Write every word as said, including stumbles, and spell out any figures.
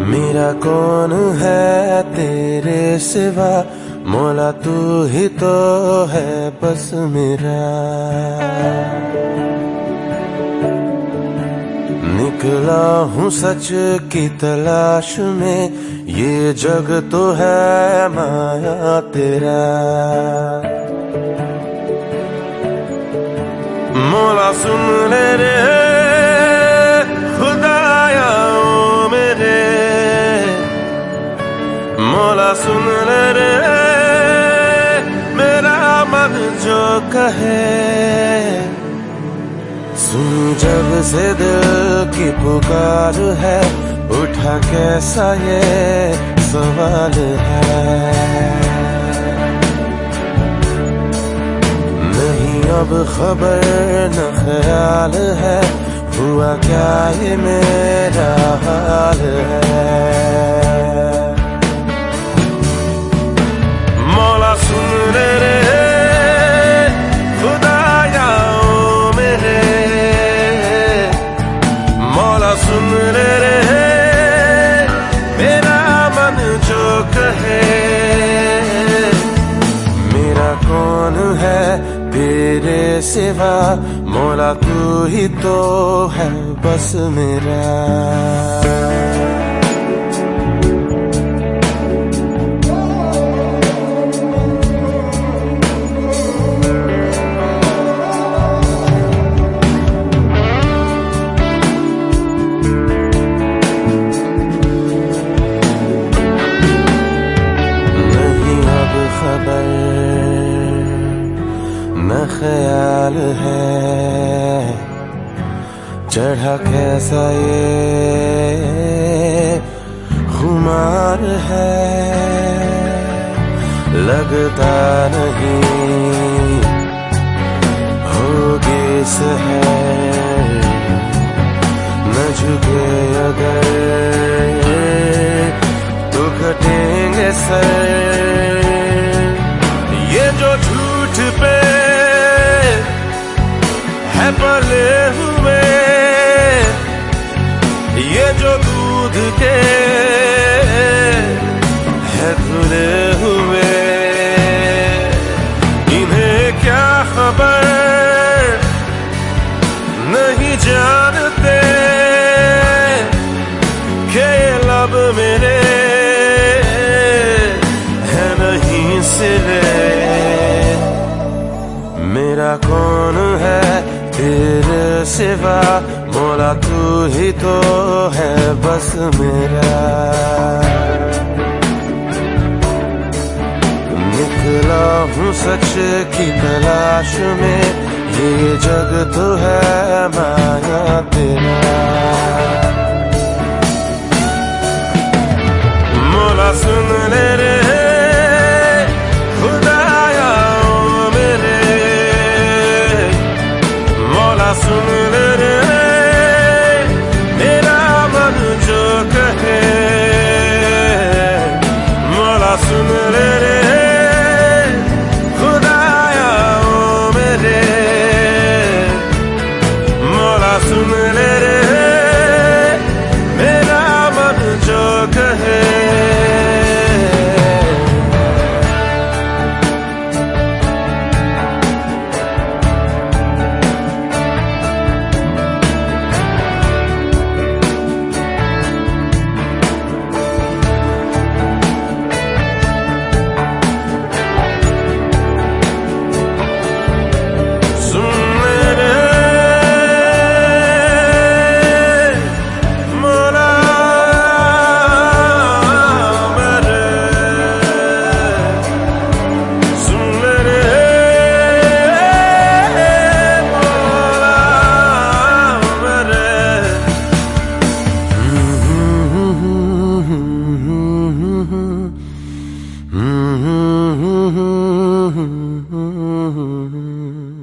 मेरा कौन है तेरे सिवा, मौला तू ही तो है बस मेरा। निकला हूँ सच की तलाश में, ये जग तो है माया तेरा। मौला सुन ले रे खुदाया ओ मेरे, मौला सुन ले रे मेरा मन जो कहे। सुन जब से दिल की पुकार है, उठा कैसा ये सवाल है। नहीं अब खबर न ख्याल है, हुआ क्या ये मेरा हाल है। मौला सुन ले रे खुदाया ओ मेरे, मौला सुन ले रे मेरा मन जो कहे। मेरा कौन है तेरे सिवा, मौला तू ही तो है बस मेरा। खबर न ख्याल है, चढ़ा कैसा ये खुमार है। लगता नहीं होगी सहर, न झुके अगर तो घटेंगे सर। ये जो झूठ पे है पले हुए, ये जो दूध के है धुले हुए, इन्हें क्या खबर नहीं जानते कि लब मेरे है नहीं सिले। मेरा कौन है तेरे सिवा, मौला तू ही तो है बस मेरा। निकला हूँ सच की तलाश में, ये जग तो है माया तेरा। मौला सुन ले रे सुन ले रे मेरा मन जो कहे। मौला सुन ले रे खुदाया ओ मेरे, मौला सुन ले रे मेरा मन जो कहे। Mm-hmm.